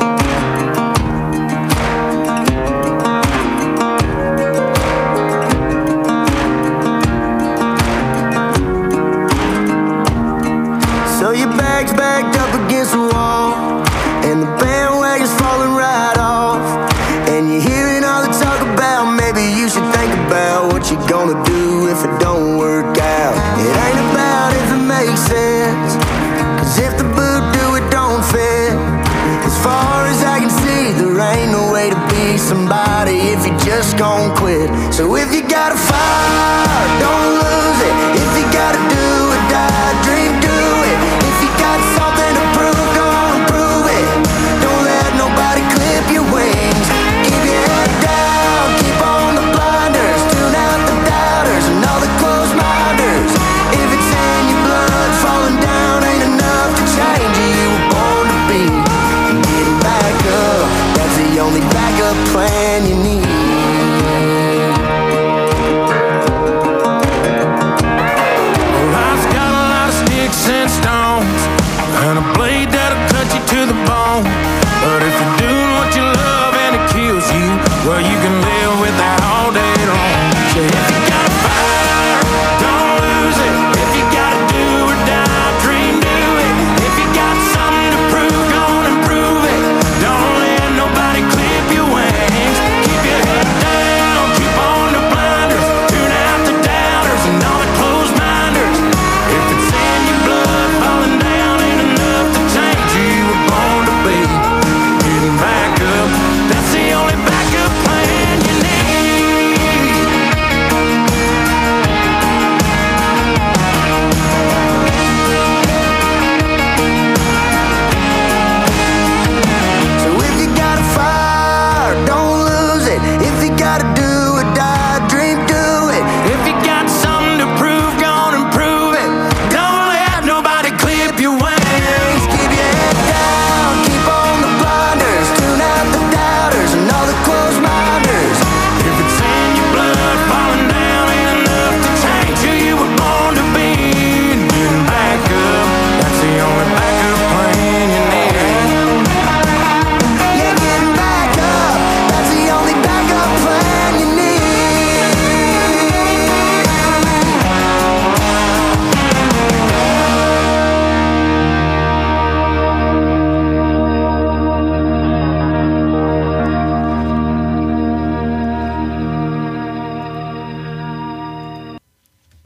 So your bag's backed up against the wall, and the bandwagon's falling right off, and you're hearing all the talk about maybe you should think about what you're gonna do if it don't work out. It ain't about if it makes sense, cause if the boot do it don't fit. As far as I can see, there ain't no way to be somebody if you just gon' quit. So if you got a fire, don't lose it. If you gotta do or die, dream, do it. If you got something to prove, go on and prove it. Don't let nobody clip your wings. Keep your head down,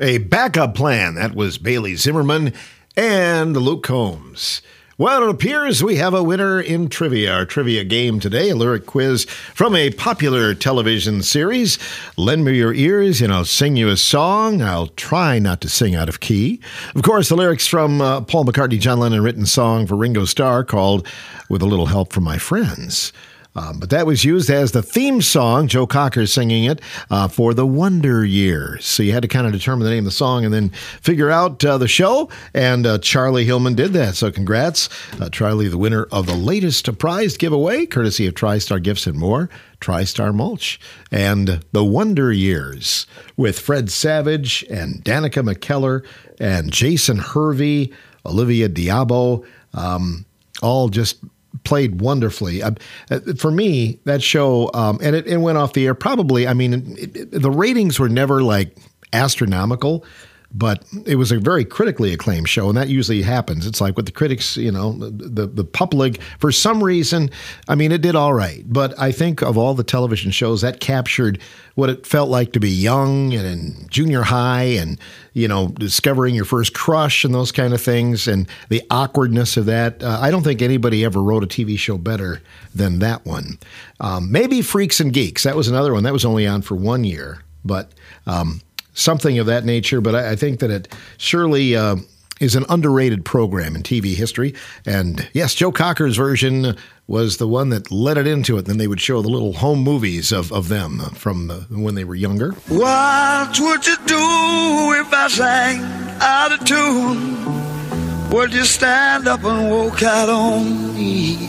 A Backup Plan. That was Bailey Zimmerman and Luke Combs. Well, it appears we have a winner in trivia. Our trivia game today, a lyric quiz from a popular television series. Lend me your ears and I'll sing you a song. I'll try not to sing out of key. Of course, the lyrics from uh, Paul McCartney, John Lennon written song for Ringo Starr called With a Little Help from My Friends. Um, but that was used as the theme song, Joe Cocker singing it, uh, for the Wonder Years. So you had to kind of determine the name of the song and then figure out uh, the show. And uh, Charlie Hillman did that. So congrats, uh, Charlie, the winner of the latest prize giveaway, courtesy of TriStar Gifts and More, TriStar Mulch, and the Wonder Years with Fred Savage and Danica McKellar and Jason Hervey, Olivia Diabo, um, all just played wonderfully. Uh, for me, that show, um, and it, it went off the air probably, I mean, it, it, the ratings were never like astronomical, but it was a very critically acclaimed show, and that usually happens. It's like with the critics, you know, the, the public, for some reason, I mean, it did all right. But I think of all the television shows, that captured what it felt like to be young and in junior high and, you know, discovering your first crush and those kind of things and the awkwardness of that. Uh, I don't think anybody ever wrote a T V show better than that one. Um, maybe Freaks and Geeks. That was another one. That was only on for one year, but um, something of that nature. But I, I think that it surely uh, is an underrated program in T V history. And yes, Joe Cocker's version was the one that let it into it. Then they would show the little home movies of, of them from the, when they were younger. What would you do if I sang out of tune? Would you stand up and walk out on me?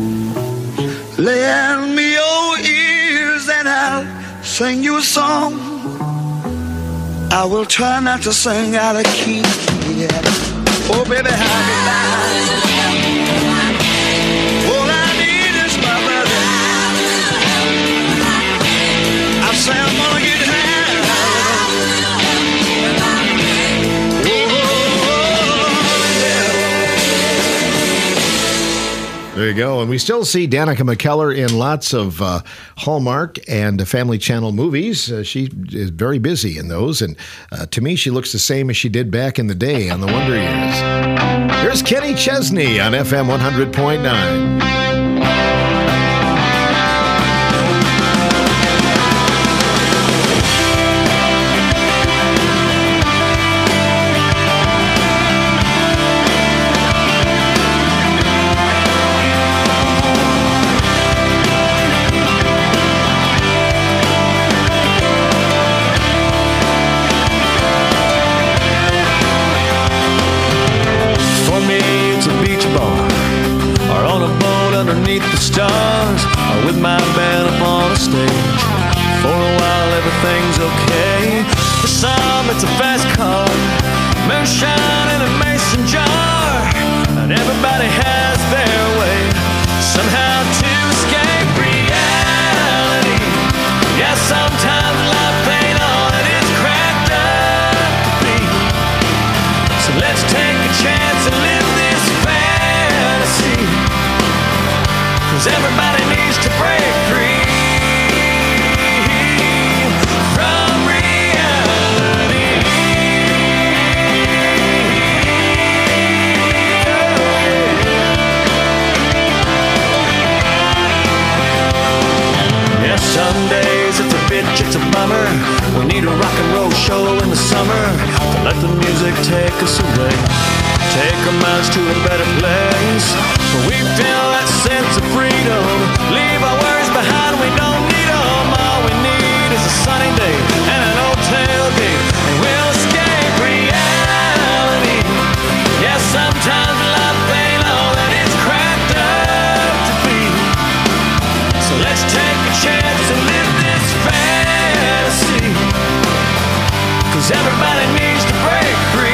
Lend me your ears and I'll sing you a song. I will try not to sing out of key. Yeah. Oh, baby, how me lie. All I need is my brother. I say I'm gonna get high. Oh, yeah. There you go. And we still see Danica McKellar in lots of uh, Hallmark and Family Channel movies. Uh, she is very busy in those. And uh, to me, she looks the same as she did back in the day on the Wonder Years. Here's Kenny Chesney on F M one hundred point nine. Stars are with my band up on a stage. For a while everything's okay. For some it's a fast car, moonshine in a mason jar, and everybody has their way somehow to escape reality. Yeah, sometimes life ain't all it is cracked up to be. So let's take a chance and live this fantasy. 'Cause everybody needs to break free from reality. Yeah, some days it's a bitch, it's a bummer. We need a rock and roll show in the summer to let the music take us away, take our minds to a better place, where we feel that sense of freedom, leave our worries behind, we don't need them. All we need is a sunny day and an old tailgate, and we'll escape reality. Yeah, sometimes life ain't all that it's cracked up to be. So let's take a chance and live this fantasy, 'cause everybody needs to break free.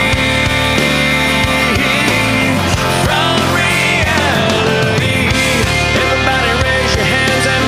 From reality, everybody raise your hands and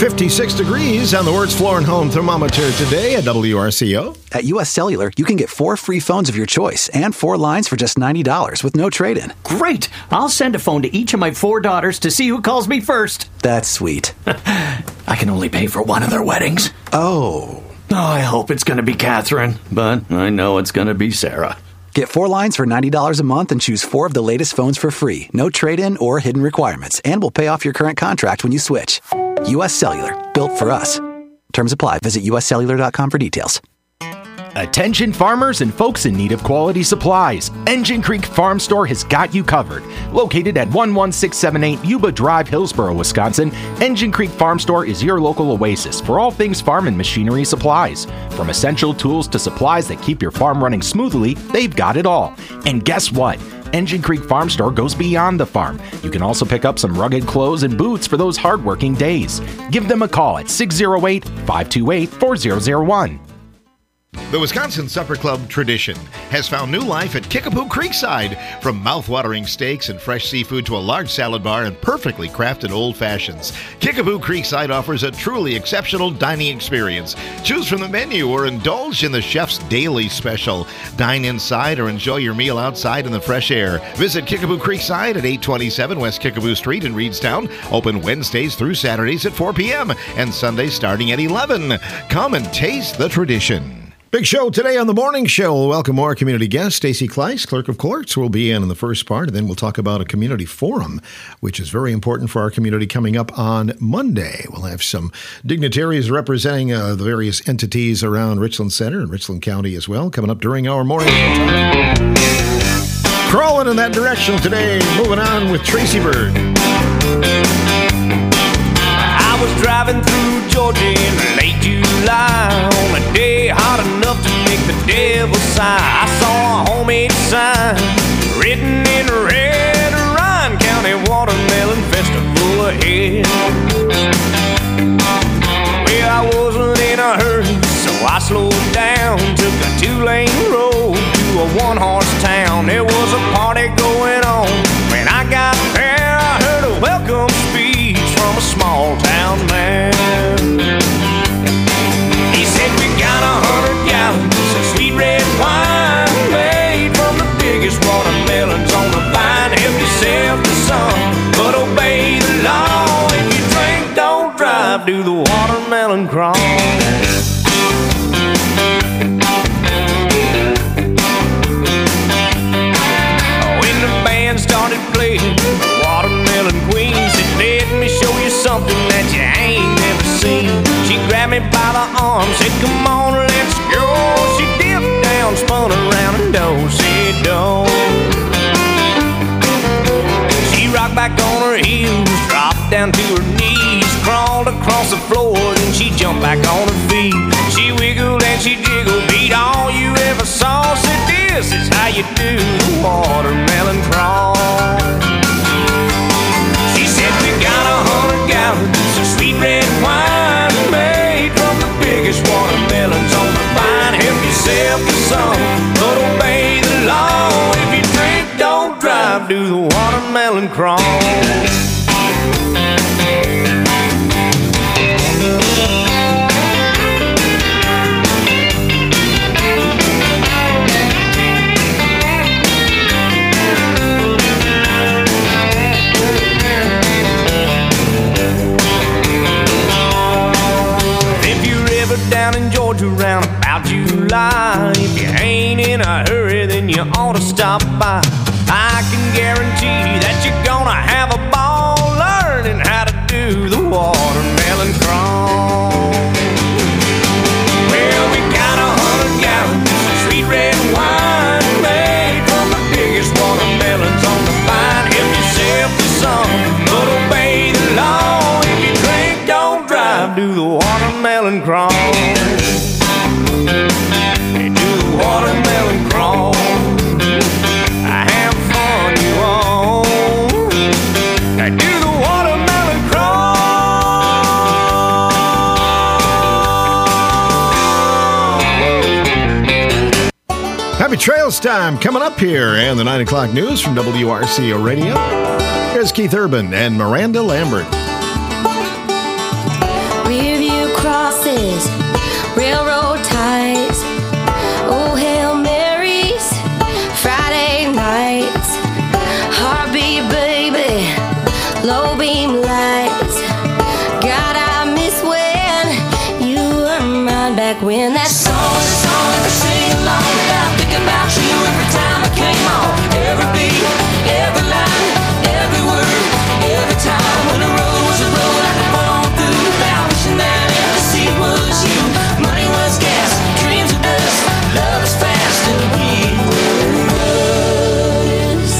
fifty-six degrees on the Words Floor and Home thermometer today at W R C O. At U S Cellular, you can get four free phones of your choice and four lines for just ninety dollars with no trade-in. Great! I'll send a phone to each of my four daughters to see who calls me first. That's sweet. I can only pay for one of their weddings. Oh. Oh, I hope it's going to be Catherine, but I know it's going to be Sarah. Get four lines for ninety dollars a month and choose four of the latest phones for free. No trade-in or hidden requirements. And we'll pay off your current contract when you switch. U S Cellular. Built for us. Terms apply. Visit U S cellular dot com for details. Attention farmers and folks in need of quality supplies. Engine Creek Farm Store has got you covered. Located at one one six seven eight Yuba Drive, Hillsboro, Wisconsin, Engine Creek Farm Store is your local oasis for all things farm and machinery supplies. From essential tools to supplies that keep your farm running smoothly, they've got it all. And guess what? Engine Creek Farm Store goes beyond the farm. You can also pick up some rugged clothes and boots for those hardworking days. Give them a call at six oh eight, five two eight, four oh oh one. The Wisconsin Supper Club tradition has found new life at Kickapoo Creekside. From mouth-watering steaks and fresh seafood to a large salad bar and perfectly crafted old fashions, Kickapoo Creekside offers a truly exceptional dining experience. Choose from the menu or indulge in the chef's daily special. Dine inside or enjoy your meal outside in the fresh air. Visit Kickapoo Creekside at eight twenty-seven West Kickapoo Street in Reedstown. Open Wednesdays through Saturdays at four p.m. and Sundays starting at eleven. Come and taste the tradition. Big show today on the morning show. We'll welcome more community guest Stacy Kleiss, Clerk of Courts, will be in in the first part, and then we'll talk about a community forum, which is very important for our community coming up on Monday. We'll have some dignitaries representing uh, the various entities around Richland Center and Richland County as well, coming up during our morning show. Crawling in that direction today, moving on with Tracy Bird. I was driving through Georgia in late July on a day hot enough to make the devil sigh. I saw a homemade sign written in red, Ryan County Watermelon Festival ahead. Well, I wasn't in a hurry, so I slowed down, took a two-lane road to a one-horse town. There was a party going on. When I got there, I heard a welcome speech from a small-town man. He said, we got a hundred gallons of sweet red wine made from the biggest watermelons on the vine. Help yourself to some, but obey the law. If you drink, don't drive, do the watermelon crawl. When the band started playing Watermelon Queen, said, let me show you something that you ain't never seen. She grabbed me by the arm, said, come on, let's go. She dipped down, spun around, and don't say don't. She rocked back on her heels, dropped down to her knees, crawled across the floor, then she jumped back on her feet. She wiggled and she jiggled, beat all you ever saw. Said, this is how you do the watermelon crawl. She said, we got a hundred gallons of sweet red wine made from the biggest watermelons on the vine. Help yourself to some, but obey the law. If you drink, don't drive, do the watermelon crawl. Down in Georgia around about July, if you ain't in a hurry, then you ought to stop by. I can guarantee that you're gonna have a ball learning how to do the watermelon crawl. Well, we got a hundred gallons of sweet red wine made from the biggest watermelons on the vine. Help yourself to some, but obey the law. If you drink, don't drive, do the watermelon crawl. Hey, do the watermelon crawl. I have fun, you all. Hey, do the watermelon crawl. Happy Trails time coming up here, and the nine o'clock news from W R C O Radio. Here's Keith Urban and Miranda Lambert. kisses, railroad ties, oh Hail Marys, Friday nights, heartbeat baby, low beam lights. God, I miss when you were mine back when that song was a song I could sing along without thinking about you every time I came on. Every beat, every line, every word, every time when the road was a road I could pull on through without wishing that every seat was you. Money was gas, dreams were dust, love was fast and we were us.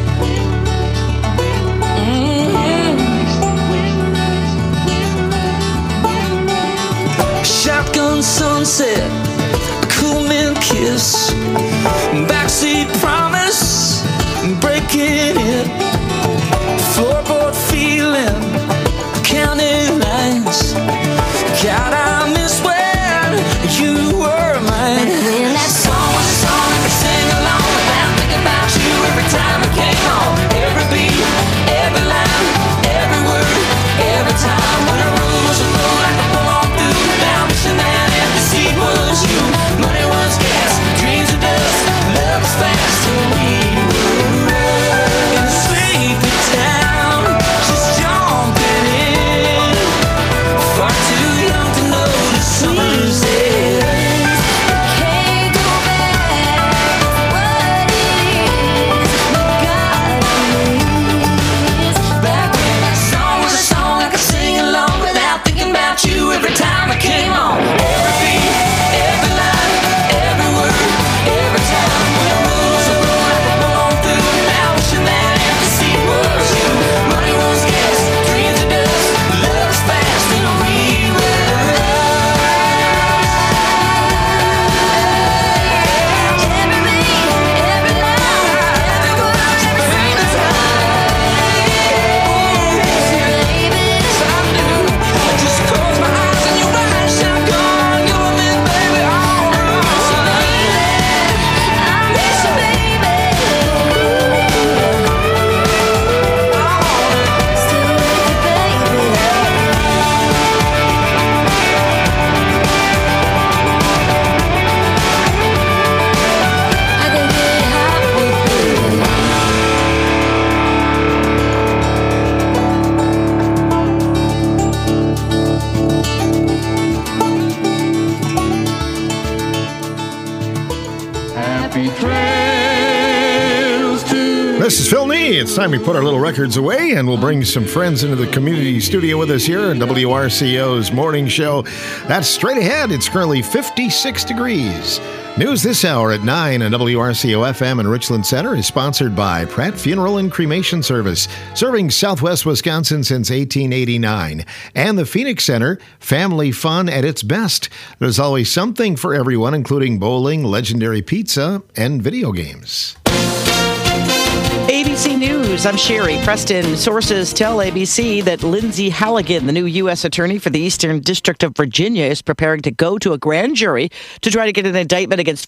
Mm-hmm. Shotgun sunset, a cool man kiss, backseat promise, breaking it, floorboard feeling, counting lines. God, I miss when you were mine. When that song was a song I could sing along without thinking about you every time it came on. Every beat, every line, every word, every time when the road was a road I could pull on through without wishing that every seat was you. Money was gas, dreams were dust, love was fast and we were in a sleepy town, just jumping in, far too young to know the summer's end. Can't go back, what is, God is. Back when that song was a song I could sing along without thinking about you every time I came on. Every beat, every line, every word, every time when the road was a road I could pull on through without wishing that every seat was you. Money was gas, dreams were dust, love was fast and we were every beat, every line, every word, every time. Baby, I do. Just close my eyes and you ride shotgun, you're me, baby, all around. So lately, I miss you, baby. Still with you, baby. I can get hot with you. Happy trails to This is Phil Nee. It's time we put our little records away, and we'll bring some friends into the community studio with us here in W R C O's morning show. That's straight ahead. It's currently fifty-six degrees. News this hour at nine on W R C O F M in Richland Center is sponsored by Pratt Funeral and Cremation Service, serving Southwest Wisconsin since eighteen eighty-nine. And the Phoenix Center, family fun at its best. There's always something for everyone, including bowling, legendary pizza, and video games. A B C News, I'm Sherry Preston. Sources tell A B C that Lindsay Halligan, the new U S attorney for the Eastern District of Virginia, is preparing to go to a grand jury to try to get an indictment against